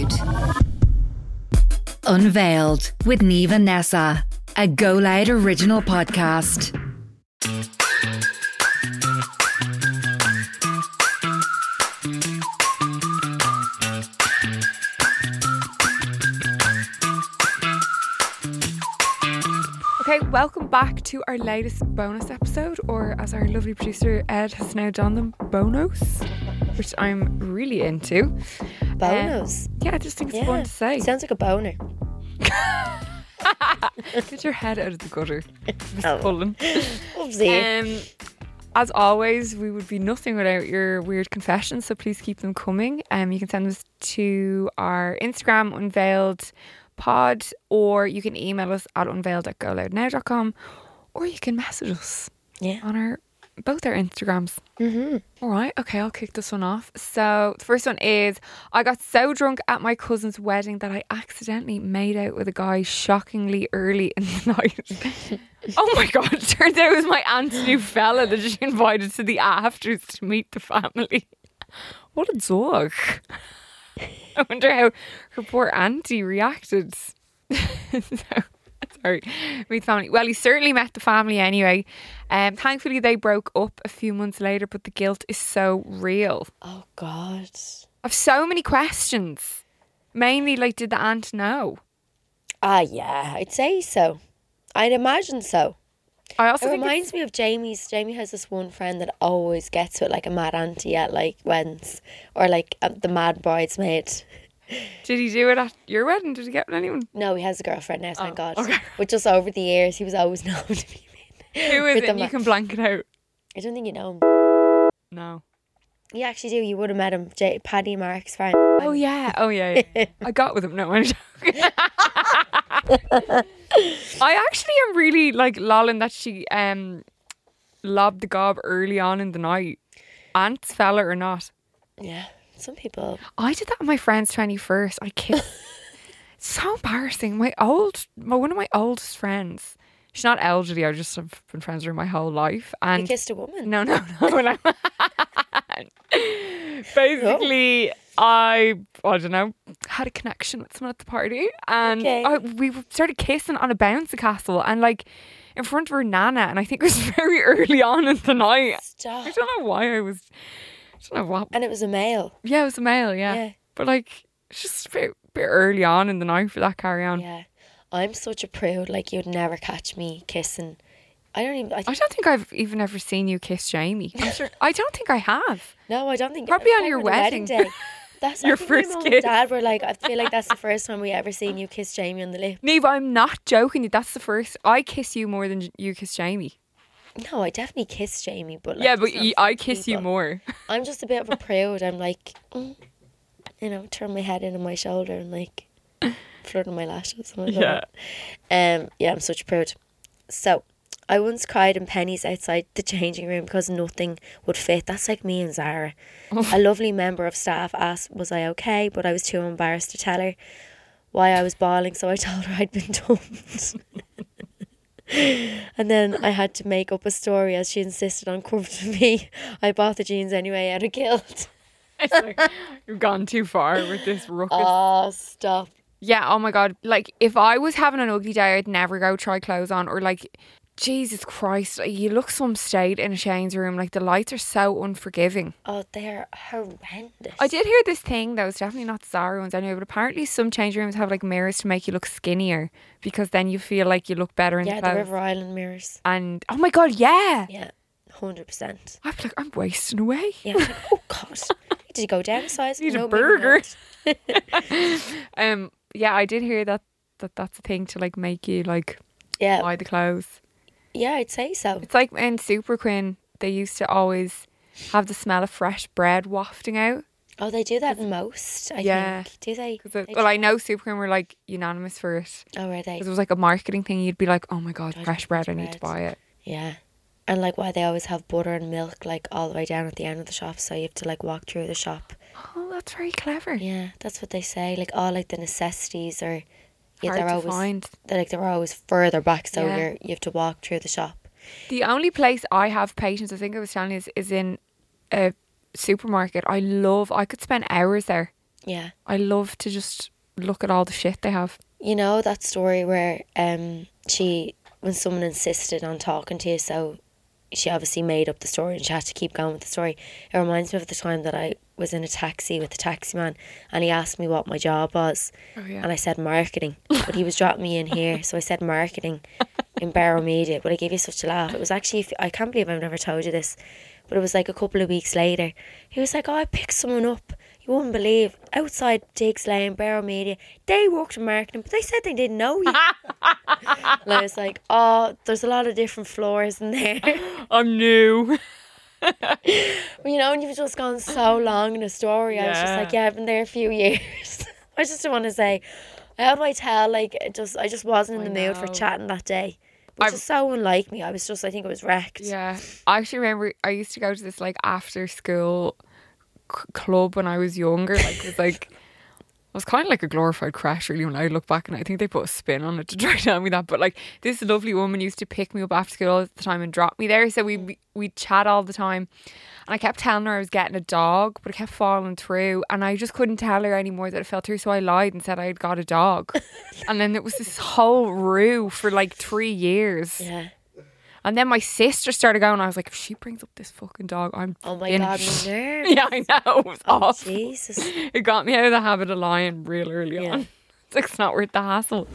Loud. Unveiled with Niamh and Nessa, a Go Loud original podcast. Okay, welcome back to our latest bonus episode, or as our lovely producer Ed has now done them, bonos, which I'm really into. Bonos? Yeah, I just think it's fun to say. Sounds like a boner. Get your head out of the gutter. Just pulling. Oopsie. As always, we would be nothing without your weird confessions, so please keep them coming. You can send them to our Instagram, Unveiled Pod, or you can email us at unveiled@goloudnow.com, or you can message us on both our Instagrams. All right, okay, I'll kick this one off. So the first one is, I got so drunk at my cousin's wedding that I accidentally made out with a guy shockingly early in the night. Oh my god, it turns out it was my aunt's new fella that she invited to the afters to meet the family. What a dog. I wonder how her poor auntie reacted. Sorry, meet family. Well, he certainly met the family anyway. Thankfully, they broke up a few months later, but the guilt is so real. Oh, God. I've so many questions. Mainly, like, did the aunt know? Yeah, I'd say so. I'd imagine so. I also It think reminds me of Jamie's. Jamie has this one friend that always gets with like a mad auntie at like weddings, or like the mad bridesmaid. Did he do it at your wedding? Did he get with anyone? No, he has a girlfriend now, thank God. Okay. But just over the years, he was always known to be Who is it? You can blank it out. I don't think you know him. No. You actually do. You would have met him. Paddy Mark's friend. Oh yeah. I got with him. No, I'm joking. I actually am really like lolling that she lobbed the gob early on in the night. Aunt's fella or not. Yeah, some people. I did that on my friend's 21st. I kissed. So embarrassing. One of my oldest friends. She's not elderly. I just have been friends with her my whole life. And You kissed a woman? No. Basically, I don't know, had a connection with someone at the party, and we started kissing on a bouncy castle, and like in front of her nana, and I think it was very early on in the night. Stop. I don't know why I don't know what. And it was a male. Yeah, it was a male. Yeah. But like, it's just a bit early on in the night for that carry on. Yeah. I'm such a prude. Like, you'd never catch me kissing. I don't think I've even ever seen you kiss Jamie. I don't think I have. No, I don't think. Probably on your wedding day. That's your I think first my mum kiss. and Dad were like, I feel like that's the first time we ever seen you kiss Jamie on the lip. Niamh, I'm not joking. That's the first. I kiss you more than you kiss Jamie. No, I definitely kiss Jamie, but like, yeah, but I kiss you more. I'm just a bit of a prude. I'm like, turn my head in on my shoulder and like flirting my lashes. Yeah. I'm such a prude. So, I once cried in pennies outside the changing room because nothing would fit. That's like me and Zara. A lovely member of staff asked, was I okay? But I was too embarrassed to tell her why I was bawling, so I told her I'd been dumped. And then I had to make up a story as she insisted on comforting me. I bought the jeans anyway out of guilt. It's like, you've gone too far with this ruckus. Oh, stop. Yeah, oh my God. Like, if I was having an ugly day, I'd never go try clothes on, or like, Jesus Christ, you look some state in a Shane's room. Like, the lights are so unforgiving. Oh, they're horrendous. I did hear this thing, though. It's definitely not the Zara ones anyway, but apparently some change rooms have like mirrors to make you look skinnier, because then you feel like you look better in the clothes. Yeah, the River Island mirrors. And, oh my God, yeah. Yeah, 100%. I'm like, I'm wasting away. Yeah, like, oh God. Did you go down a size? Need a burger. Yeah, I did hear that's a thing to like make you like buy the clothes. Yeah, I'd say so. It's like in Super Queen, they used to always have the smell of fresh bread wafting out. Oh, they do that in most, I think. Do they? Well, I know Super Queen were like unanimous for it. Oh, were they? Because it was like a marketing thing. You'd be like, oh my God, fresh bread, I need to buy it. Yeah. And like why they always have butter and milk like all the way down at the end of the shop, so you have to like walk through the shop. Oh, that's very clever. Yeah, that's what they say. Like all like the necessities are find. They're always further back, so you have to walk through the shop. The only place I have patience, I think I was telling you, is in a supermarket. I could spend hours there. Yeah. I love to just look at all the shit they have. You know that story where when someone insisted on talking to you, so she obviously made up the story and she had to keep going with the story. It reminds me of the time that I was in a taxi with the taxi man and he asked me what my job was. Oh, yeah. And I said marketing, but he was dropping me in here, so I said marketing in Barrow Media, but I gave you such a laugh. It was actually, I can't believe I've never told you this, but it was like a couple of weeks later. He was like, oh, I picked someone up, you wouldn't believe, outside Diggs Lane, Barrow Media. They worked in marketing, but they said they didn't know you. And I was like, oh, there's a lot of different floors in there. I'm new. You know, and you've just gone so long in a story. I was just like, yeah, I've been there a few years. I just don't want to say, how do I tell? Like, I just wasn't in the mood for chatting that day. Which is so unlike me. I think I was wrecked. Yeah. I actually remember I used to go to this like after school club when I was younger. Like, it was like, I was kind of like a glorified crash really when I look back, and I think they put a spin on it to try to tell me that. But like, this lovely woman used to pick me up after school all the time and drop me there. So we'd chat all the time. And I kept telling her I was getting a dog, but it kept falling through. And I just couldn't tell her anymore that it fell through. So I lied and said I had got a dog. And then it was this whole rue for like 3 years. Yeah. And then my sister started going. I was like, if she brings up this fucking dog, I'm Oh my finished. God, my nerves. Yeah, I know. It was awful. Jesus. It got me out of the habit of lying real early Yeah. on. It's like, it's not worth the hassle.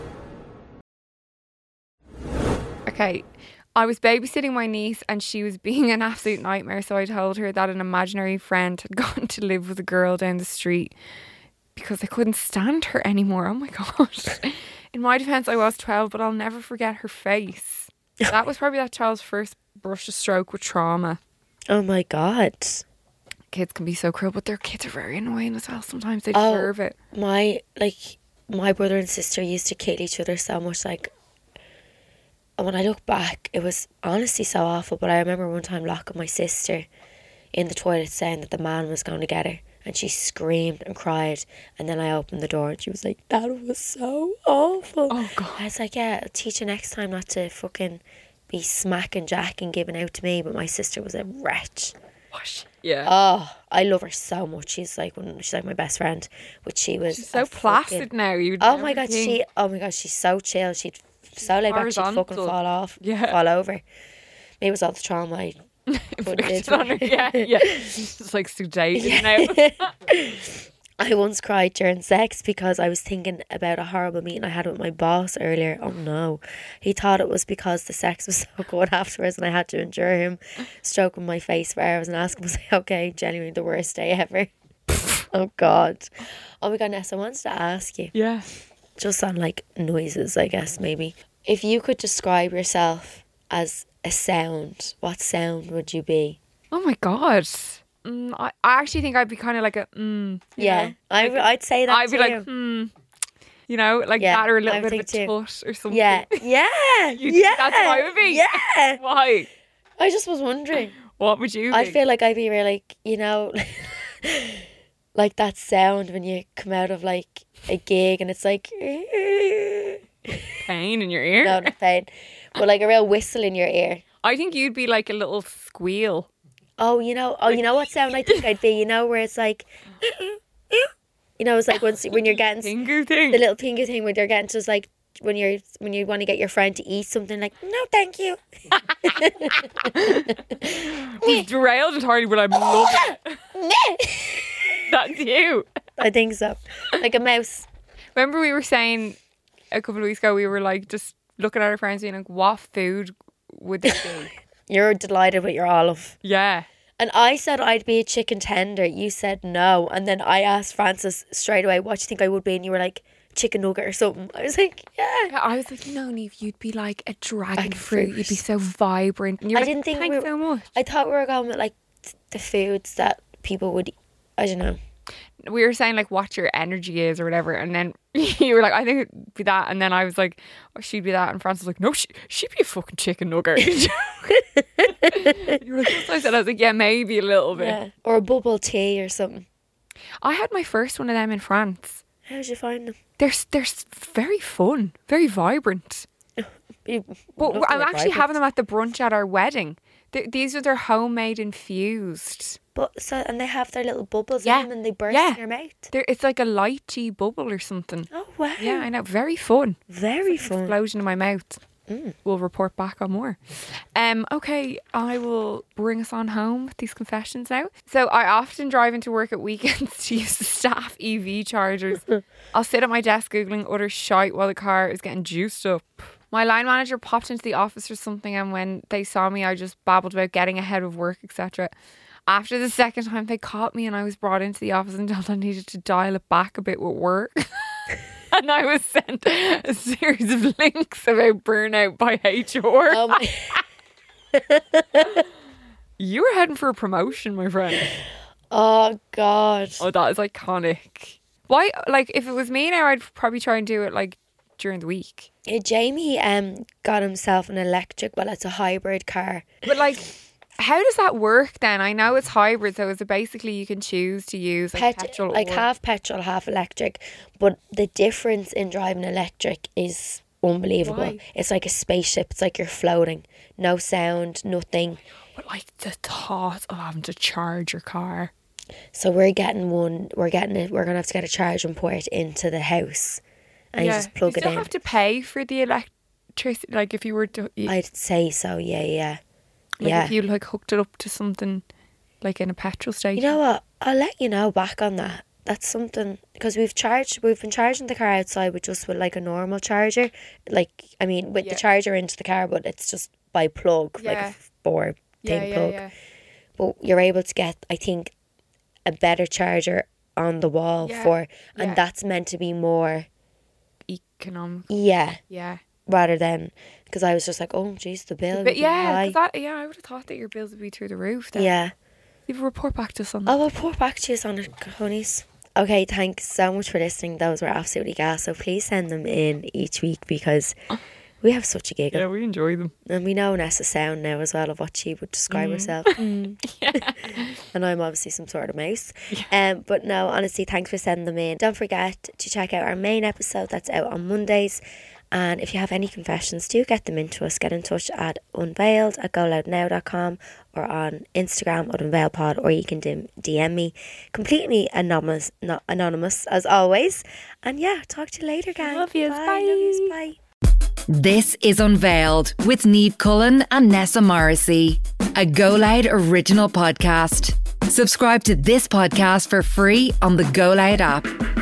Okay. I was babysitting my niece and she was being an absolute nightmare. So I told her that an imaginary friend had gone to live with a girl down the street because I couldn't stand her anymore. Oh my God. In my defense, I was 12, but I'll never forget her face. That was probably that child's first brush of stroke with trauma. Oh my God. Kids can be so cruel, but their kids are very annoying as well. Sometimes they deserve it. My brother and sister used to kill each other so much. Like, when I look back, it was honestly so awful. But I remember one time locking my sister in the toilet saying that the man was going to get her. And she screamed and cried. And then I opened the door and she was like, that was so awful. Oh, God. I was like, yeah, I'll teach you next time not to fucking be smacking Jack and giving out to me. But my sister was a wretch. Gosh. Yeah. Oh, I love her so much. She's like my best friend. But she was She's so placid now. Oh my God, she's so chill. She'd so laid back, she'd fucking Horizontal. fall off. Yeah. Fall over. Maybe it was all the trauma I put into on her. Yeah, yeah. It's like sedated now. I once cried during sex because I was thinking about a horrible meeting I had with my boss earlier. Oh no. He thought it was because the sex was so good afterwards and I had to endure him stroking my face for hours and asking, was I okay? Genuinely the worst day ever. Oh God. Oh my God, Ness, I wanted to ask you. Yeah. Just on like noises, I guess, maybe. If you could describe yourself as a sound, what sound would you be? Oh my God. I actually think I'd be kind of like a you Yeah, know? I'd say that I'd be too. like you know, like Yeah, that or a I little would bit of a think too. tut or something. Yeah, yeah, You think that's what I would be? Yeah. Why? I just was wondering. What would you be? I feel like I'd be really, like, you know, like that sound when you come out of like a gig and it's like pain in your ear. no, not pain, but like a real whistle in your ear. I think you'd be like a little squeal. Oh, you know what sound I think I'd be, you know, where it's like, you know, it's like when you're getting Pingu thing. the little pingu thing when you're getting just like when you want to get your friend to eat something, like, no thank you. We've derailed entirely, but I'm loving it. That's you. I think so. Like a mouse. Remember we were saying a couple of weeks ago, we were like just looking at our friends being like, what food would they be? You're delighted with your olive. Yeah. And I said I'd be a chicken tender. You said no. And then I asked Francis straight away, what do you think I would be? And you were like, chicken nugget or something. I was like, yeah. I was like, no, Neve, you'd be like a dragon fruit. fruit. You'd be so vibrant. And you were I like, didn't think thanks so much. I thought we were going with like the foods that people would eat. I don't know. We were saying like what your energy is or whatever, and then you were like, I think it'd be that, and then I was like, oh, she'd be that, and Francis was like, no, she'd be a fucking chicken nugget. You were like, that's what I said. I was like, yeah, maybe a little bit. Yeah. Or a bubble tea or something. I had my first one of them in France. How did you find them? They're very fun, very vibrant. But I'm actually having them at the brunch at our wedding. These are their homemade infused. But so, and they have their little bubbles Yeah. in them and they burst Yeah. in your mouth. It's like a lychee bubble or something. Oh wow. Yeah, I know. Very fun. Very fun. Explosion in my mouth. We'll report back on more. Okay, I will bring us on home with these confessions now. So I often drive into work at weekends to use the staff EV chargers. I'll sit at my desk googling utter shite while the car is getting juiced up. My line manager popped into the office or something, and when they saw me, I just babbled about getting ahead of work, etc. After the second time, they caught me and I was brought into the office and told I needed to dial it back a bit with work. And I was sent a series of links about burnout by HR. Oh my. You were heading for a promotion, my friend. Oh God. Oh, that is iconic. Why? Like, if it was me now, I'd probably try and do it like during the week. Jamie got himself an electric. Well, it's a hybrid car. But like, how does that work then? I know it's hybrid, so is it basically you can choose to use like petrol like or... half petrol, half electric. But the difference in driving electric is unbelievable. Why? It's like a spaceship. It's like you're floating. No sound, nothing. But like the thought of having to charge your car. So we're getting one. We're gonna have to get a charging port into the house, and you just plug you it still in. have to pay for the electricity. Like if you were to, I'd say so. Yeah. like Yeah. if you like hooked it up to something like in a petrol station. You know what? I'll let you know back on that. That's something, because we've been charging the car outside with like a normal charger, like with the charger into the car, but it's just by plug, like a 4 thing plug. Yeah. But you're able to get, I think, a better charger on the wall and that's meant to be more Economic. yeah, Yeah. rather than, because I was just like, oh geez, the bill. But would be high. I would have thought that your bills would be through the roof then. Yeah. Leave a report back to us on that. I will report back to you on it, honeys. Okay, thanks so much for listening. Those were absolutely gas. So please send them in each week because we have such a giggle. Yeah, we enjoy them. And we know Nessa's sound now as well of what she would describe herself. And I'm obviously some sort of mouse. But no, honestly, thanks for sending them in. Don't forget to check out our main episode that's out on Mondays. And if you have any confessions, do get them into us. Get in touch at unveiled@goloudnow.com or on Instagram at unveiledpod, or you can DM me. Completely anonymous, not anonymous as always. And yeah, talk to you later, gang. Love yous. Bye. Bye. Love yous. Bye. This is Unveiled with Niamh Cullen and Nessa Morrissey, a Go Loud original podcast. Subscribe to this podcast for free on the Go Loud app.